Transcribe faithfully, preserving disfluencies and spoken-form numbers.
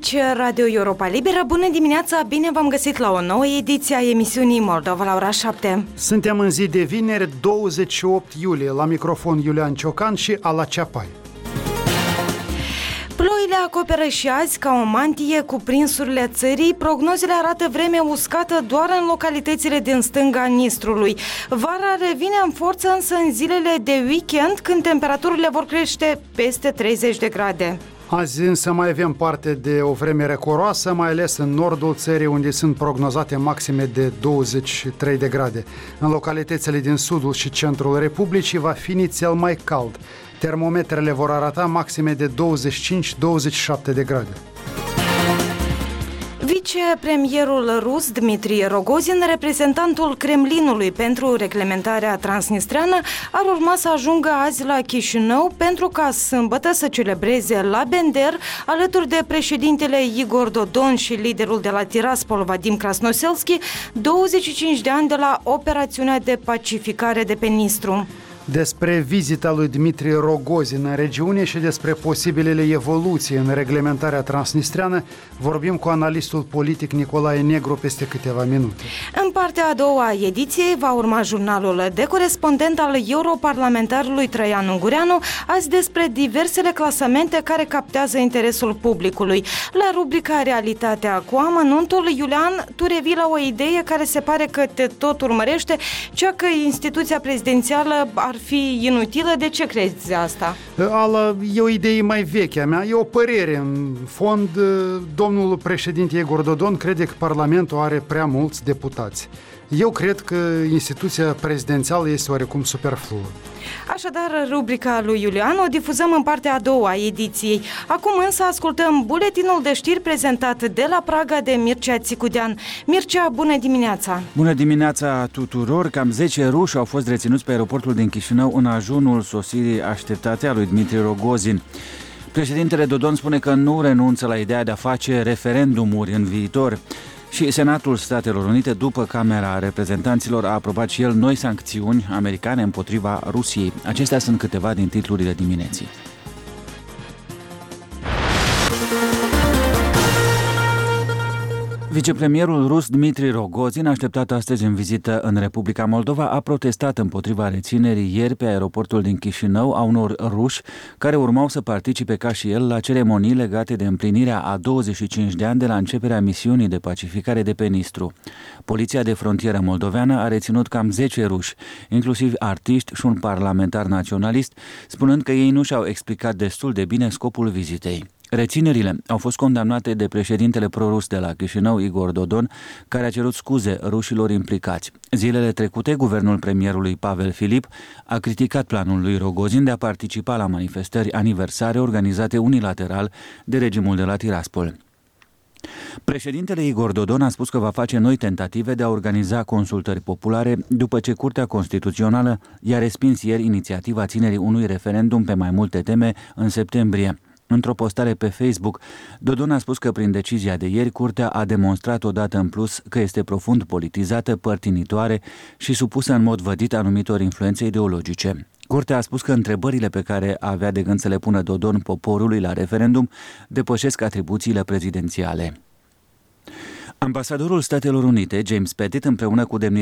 Aici Radio Europa Liberă. Bună dimineața, bine v-am găsit la o nouă ediție a emisiunii Moldova la ora șapte. Suntem în zi de vineri, douăzeci și opt iulie, la microfon Iulian Ciocan și Ala Ceapai. Ploile acoperă și azi ca o mantie cuprinsurile țării. Prognozele arată vreme uscată doar în localitățile din stânga Nistrului. Vara revine în forță însă în zilele de weekend, când temperaturile vor crește peste treizeci de grade. Azi însă mai avem parte de o vreme răcoroasă, mai ales în nordul țării, unde sunt prognozate maxime de douăzeci și trei de grade. În localitățile din sudul și centrul Republicii va fi nițel mai cald. Termometrele vor arăta maxime de douăzeci și cinci - douăzeci și șapte de grade. Vicepremierul rus Dmitri Rogozin, reprezentantul Kremlinului pentru reglementarea transnistreană, ar urma să ajungă azi la Chișinău pentru ca sâmbătă să celebreze la Bender, alături de președintele Igor Dodon și liderul de la Tiraspol, Vadim Krasnoselski, douăzeci și cinci de ani de la operațiunea de pacificare de pe Nistru. Despre vizita lui Dmitri Rogozin în regiune și despre posibilele evoluții în reglementarea transnistreană vorbim cu analistul politic Nicolae Negru peste câteva minute. În partea a doua a ediției va urma jurnalul de corespondent al europarlamentarului Traian Ungureanu, azi despre diversele clasamente care captează interesul publicului. La rubrica Realitatea cu amănuntul, Iulian, tu revii la o idee care se pare că te tot urmărește, cea că instituția prezidențială ar fi inutilă. De ce crezi asta? Ala, e o idee mai veche a mea, e o părere. În fond, domnul președinte Igor Dodon crede că Parlamentul are prea mulți deputați. Eu cred că instituția prezidențială este oarecum superfluă. Așadar, rubrica lui Iulian o difuzăm în partea a doua a ediției. Acum însă ascultăm buletinul de știri prezentat de la Praga de Mircea Țicudean. Mircea, bună dimineața! Bună dimineața tuturor! Cam zece ruși au fost reținuți pe aeroportul din Chișinău în ajunul sosirii așteptate a lui Dmitri Rogozin. Președintele Dodon spune că nu renunță la ideea de a face referendumuri în viitor. Și Senatul Statelor Unite, după Camera Reprezentanților, a aprobat și el noi sancțiuni americane împotriva Rusiei. Acestea sunt câteva din titlurile dimineții. Vicepremierul rus Dmitri Rogozin, așteptat astăzi în vizită în Republica Moldova, a protestat împotriva reținerii ieri pe aeroportul din Chișinău a unor ruși care urmau să participe ca și el la ceremonii legate de împlinirea a douăzeci și cinci de ani de la începerea misiunii de pacificare de pe Nistru. Poliția de frontieră moldoveană a reținut cam zece ruși, inclusiv artiști și un parlamentar naționalist, spunând că ei nu și-au explicat destul de bine scopul vizitei. Reținerile au fost condamnate de președintele prorus de la Chișinău, Igor Dodon, care a cerut scuze rușilor implicați. Zilele trecute, guvernul premierului Pavel Filip a criticat planul lui Rogozin de a participa la manifestări aniversare organizate unilateral de regimul de la Tiraspol. Președintele Igor Dodon a spus că va face noi tentative de a organiza consultări populare după ce Curtea Constituțională i-a respins ieri inițiativa ținerii unui referendum pe mai multe teme în septembrie. Într-o postare pe Facebook, Dodon a spus că prin decizia de ieri, Curtea a demonstrat odată în plus că este profund politizată, părtinitoare și supusă în mod vădit anumitor influențe ideologice. Curtea a spus că întrebările pe care avea de gând să le pună Dodon poporului la referendum depășesc atribuțiile prezidențiale. Ambasadorul Statelor Unite, James Pettit, împreună cu demnitarii